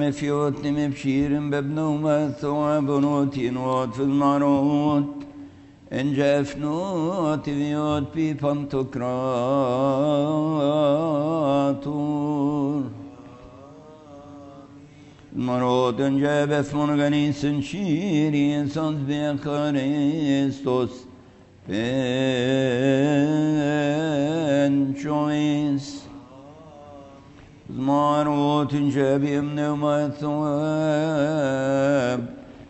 مفيوت مبشير ببنومة ثواب نوتين وات في المعروت إن جافنوت فيوت بي بانتوكراتور المرود إن جاب ثمون غنيس شيري صد بخريستوس بن شويس زماروت جابي من ما ثواب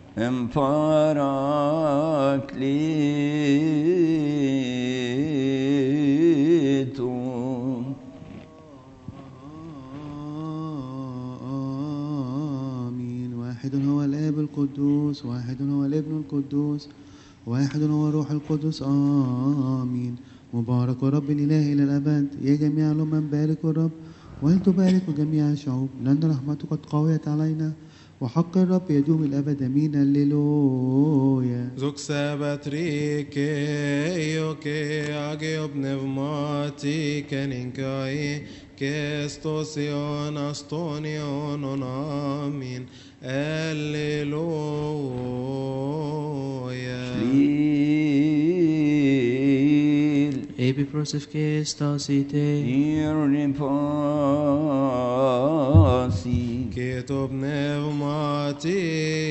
امبارك ليتون آمين. واحد هو الآب القدوس، واحد هو الابن القدوس، واحد هو روح القدس. آمين. مبارك رب الإله إلى الأبد. يا جميع الأمم باركوا الرب ولتبارك جميع الشعوب، لأن رحمته قد قويت علينا وحق الرب يدوم الأبد. أمين. هللويا. Ζοξα πατρίκε, Υιωκέ, Άγιο Πνευματί και νικαί και στος αιώνας των αιώνων. Αμήν. Αλληλούια. Lil Ebi prosefke stasite. irnipasi Και το πνεύματι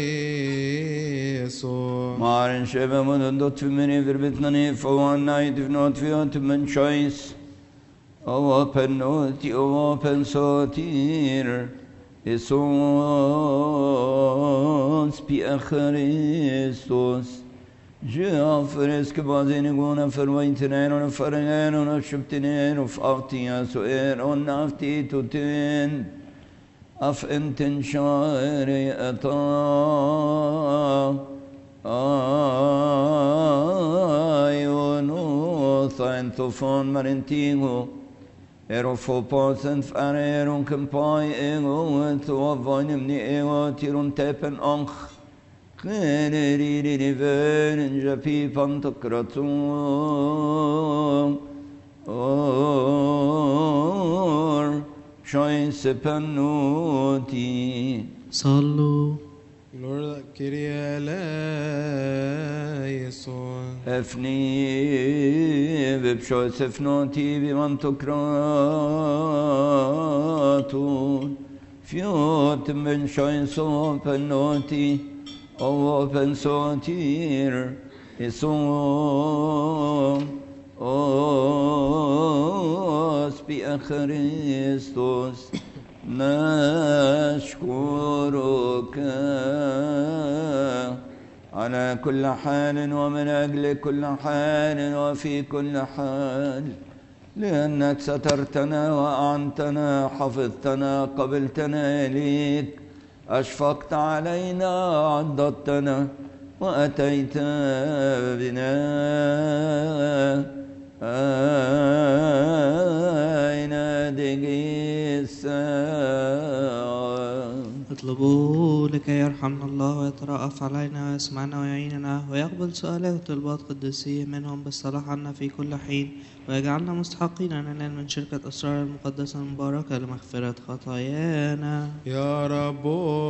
σου. Maren sheve mun dot fimene verbetnani fawan night if not fiat men choice open noti open sotir esos bi Christus جاء فريسك بازين يقولون فروينتنين ونفرغين ونشبتنين وفاقتيا سؤال ونفتي تتين أف انتن شاري أتا آيونو ثاين توفون مرنتيغو إيروفو بوسن فأريرون كمباي إيغو وتوفين مني إيغو تيرون تيبن أنخ خيري فين جفي فانتقرتون اور شاين سبنوتي صلوا. Lord, Kyrie eleison. افني ببشوي سفنوتي بمنتقراتون فيوت من شاين سوبنوتي أو بنسوتير يسوع أوس بأخريستوس نشكرك على كل حال ومن أجل كل حال وفي كل حال لأنك سترتنا وأعنتنا حفظتنا قبلتنا إليك أشفقت علينا عضدتنا وأتيت بنا أين دقي الساعة اطلبوا لكي يرحمنا الله ويترأف علينا ويسمعنا ويعيننا ويقبل سؤاله وطلبات قدسية منهم بالصلاح عنا في كل حين ويجعلنا مستحقين أن ننال من شركة أسرار المقدسة المباركة لمغفرة خطايانا. يا رب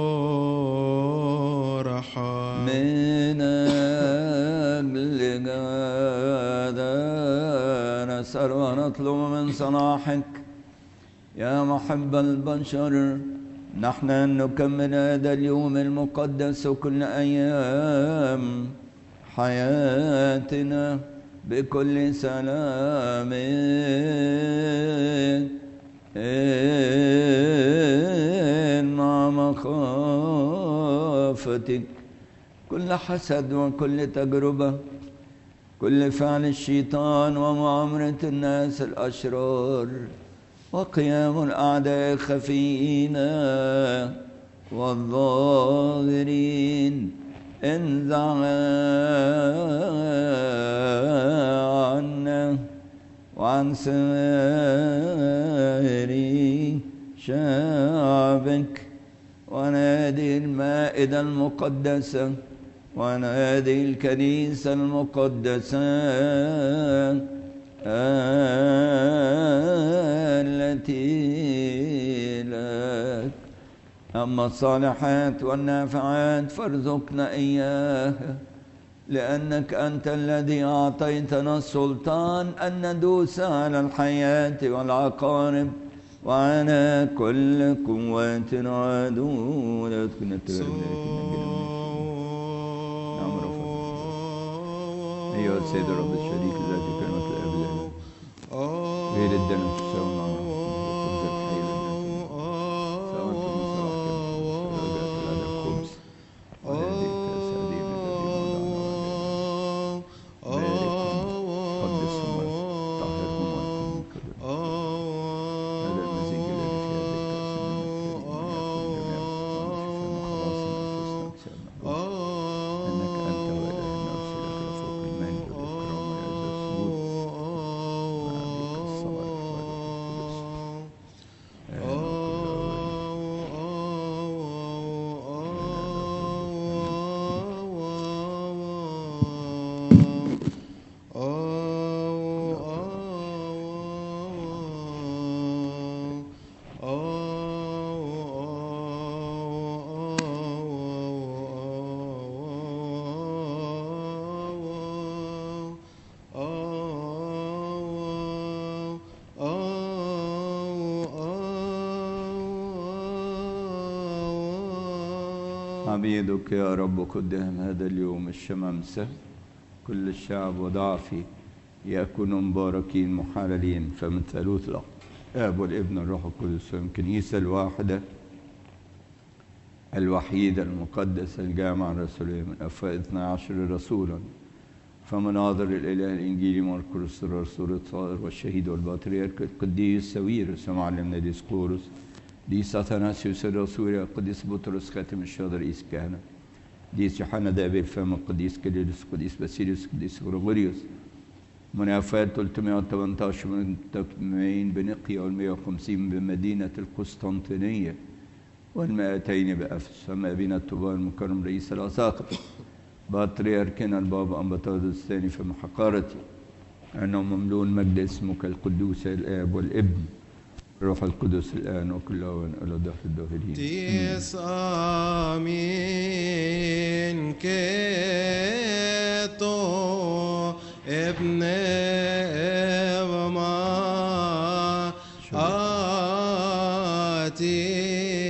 رحم. من أجل هذا نسأل ونطلب من صلاحك يا محب البشر نحن أن نكمل هذا اليوم المقدس وكل أيام حياتنا بكل سلام مع مخافتك كل حسد وكل تجربة كل فعل الشيطان ومعاملة الناس الأشرار وقيام الأعداء الخفيين والظاهرين انزع عنا وعن سائر شعبك وعن هذه المائدة المقدسة وعن هذه الكنيسة المقدسة التي لك أما الصالحات والنافعات فارزقنا إياها، لأنك أنت الذي أعطيتنا السلطان أن ندوس على الحياة والعقارب وعلى كل قواتنا وعدونا. أيها السيد الرب الشريك الذي كلمة الأب الإله غير الدنس السوء عبيدك يا رب قدام هذا اليوم الشمامسة كل الشعب وضعفي يكونوا مباركين محللين، فمن ثالوث الآب والابن والروح القدس الكنيسة الواحدة الوحيدة المقدسة الجامعة الرسولية من أفواه 12 رسولا، فمناظر الإله الإنجيلي مرقس الرسول الطاهر والشهيد والبطريرك القديس ساويرس ومعلمنا ديسقورس ديس أثناسيوس الرسول القديس بطرس خاتم الشهداء رئيس الكهنة، قديس يوحنا ذهبي الفم، القديس كيرلس، القديس باسيليوس، القديس غريغوريوس، منافات 318 من بنقيا وال150 بمدينة القسطنطينية وال200 بأفسس، أما أبينا الطوبان المكرم رئيس الأساقفة بطريركنا البابا أنبطاطس الثاني، فمن حقارتي أنه مملون مجد اسمك القدوس الآب والابن الروح القدس الآن وكل أوان إلى دهر الداهرين. تيس آمين كيتو ابن وما آتي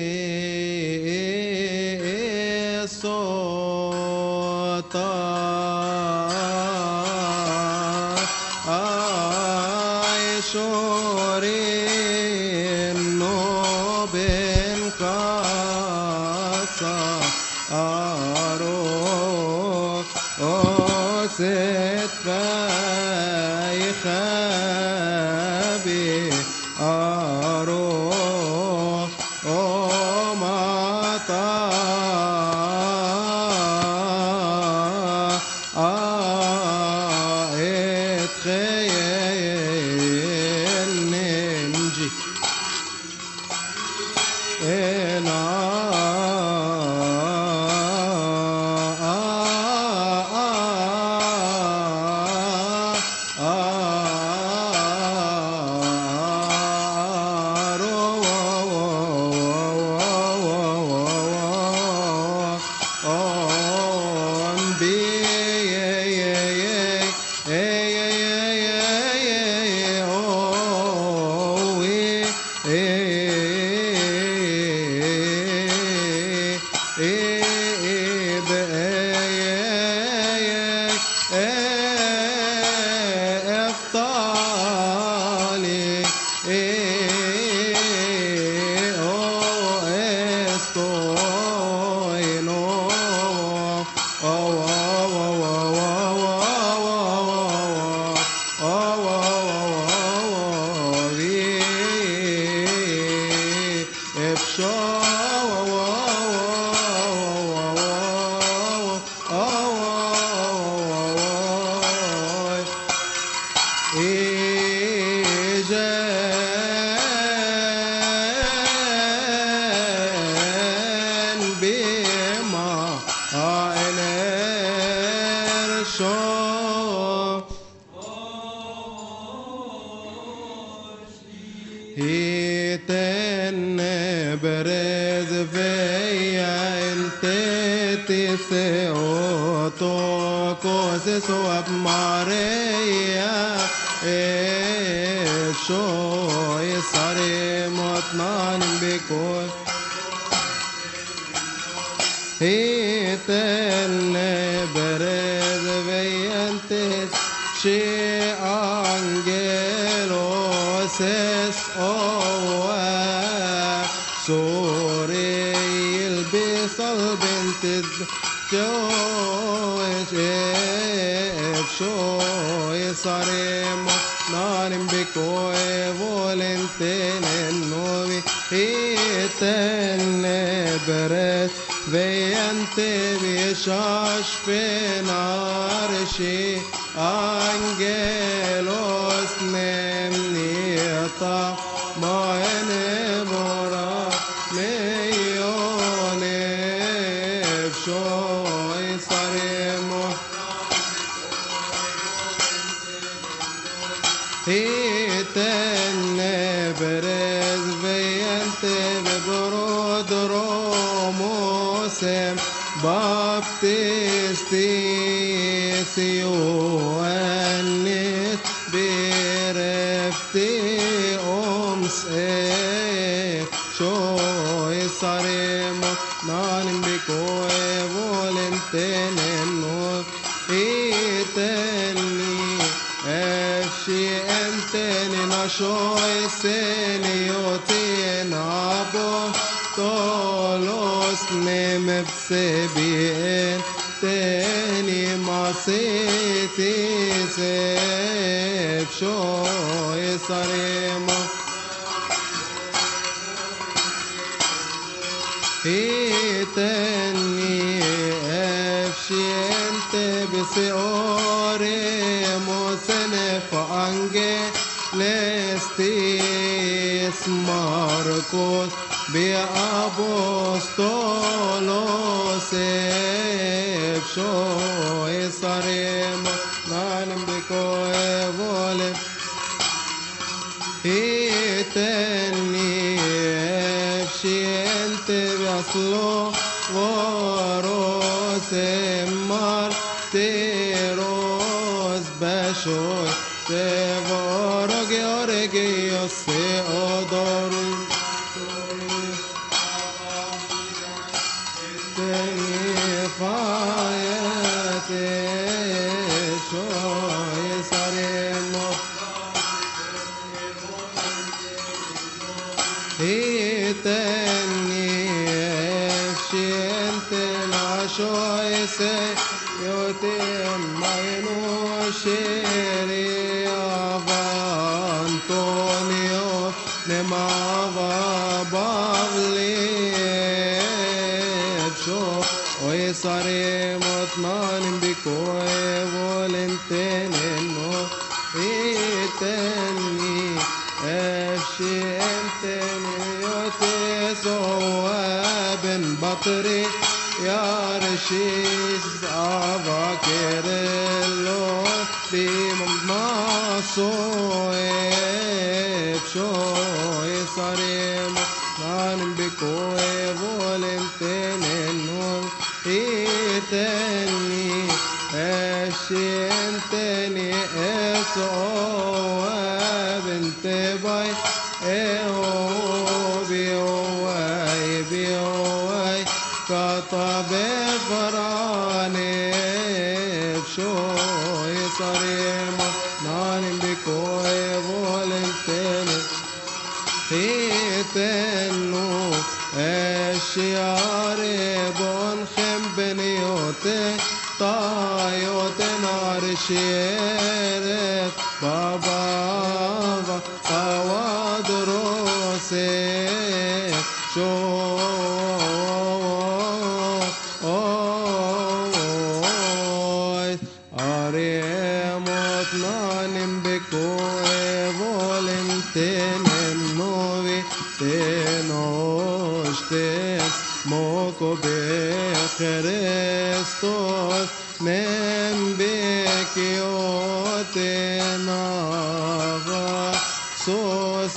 صوتا عيشوري ست بايخابي أروح ومطا اتخيل ننجي برز في Koses och Maria Efshoy Sarimot Nanim Bikor Hitelle Berez Veyantes She Angelos Es Owa Suri Ilbisal Bintid Joish Efshoy Sarimo Nanim Bikoe Volentin Novi Hitelle Berez Vejante Vishash Penarshi Angelos Nemniata Maene Bora Meyone Shoy Saremo Hitenne Berez Vejante Beborod Romosem Baptistis Ioannis Berefti Oms Shoy Saremo Nanim Bikoe Volentenen Iteni Efshi Enteni Nashoy Seniotin Abo Tolos Nemepsebien Teni Masiti Sefshoy Saremo Hiteni Efshiente Bisiore Mosenef Ange Lestis Marcos Beapostolos Efshoy Saremo Nanim Bikoe Vole Hiteni Efshiente Biaslo Voros Martiros Beshoy Tevorog Oregios Odor Fayete Shoy Saremo Hiteni Efshiente Nashoy Se Yotem Mainu Shiri Avantonio Nemava Bavli Shoy Saremot Nanim Bikoe Volenteneno Iteni Efshienteni Yotesoa Ben Batri Yarshis Avakerello Bimmaso Efshoy Saremo Nanim Bikoe Volenteneno Iteni Efshienteni Esoa Bintebay Biowai Katab Farane Shoy Saremo Nanim Bikoe Volentene Hitenu Eshiare Bon Khembeniote Tayote Narishere Baba Awadrose Shoy Aremot Nanim Bikoe Volentenen Novi Tenoshten Moko Becherestos Nembekiotenava Sos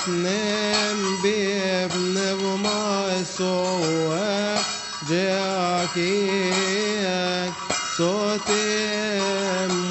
Nembebnevma Soa Jeakiak صوتي